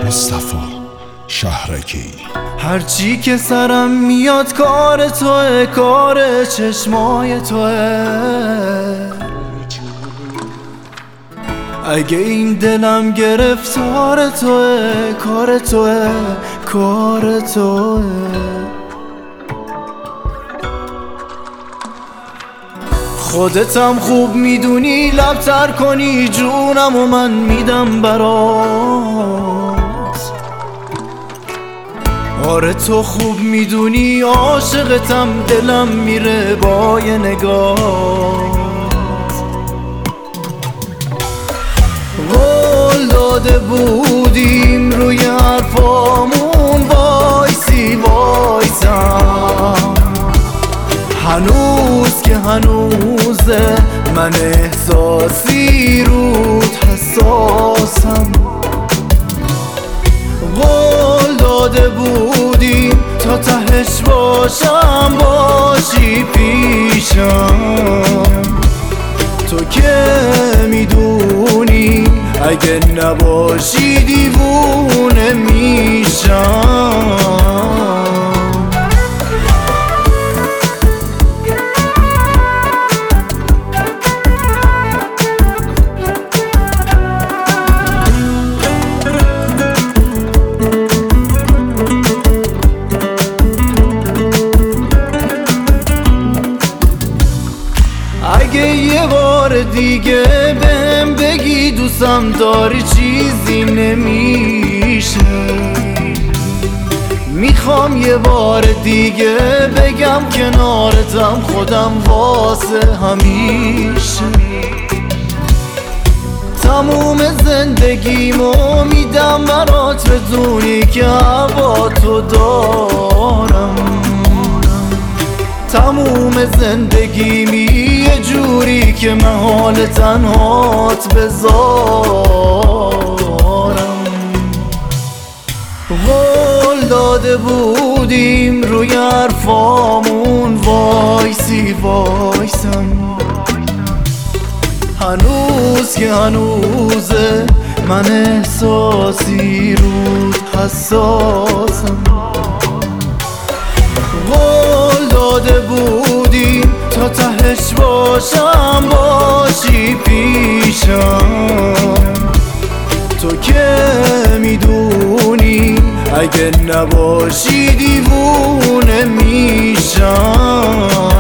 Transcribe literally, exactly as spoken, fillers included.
مصطفی شهرکی. هرچی که سرم میاد کار توه، کار چشمای توه. اگه این دلم گرفتار توه، کار توه، کار توه. خودتم خوب میدونی لب تر کنی جونم و من میدم برات. آره تو خوب میدونی عاشقتم، دلم میره با یه نگاه. قول داده بودیم روی حرفامون وایسی وایسم. هنوز که هنوزه من احساسی رود حساسم. قول داده بودیم تا تهش باشم باشی پیشم. تو که میدونی اگه نباشی دیوونه میشم. اگه یه بار دیگه بهم بگی دوستم داری چیزی نمیشه. میخوام یه بار دیگه بگم کنارتم خودم واسه همیشه. تموم زندگیمو میدم برات بدونی که هوا تو دارم. تموم زندگیمی یه جوری که محال تنهات بذارم. قول داده بودیم روی حرفامون وایسی وایسم. هنوز که هنوزه من احساسی رود حساسم. قول داده بودیم تا تهش باشم باشی پیشم. تو که میدونی اگه نباشی دیوونه میشم.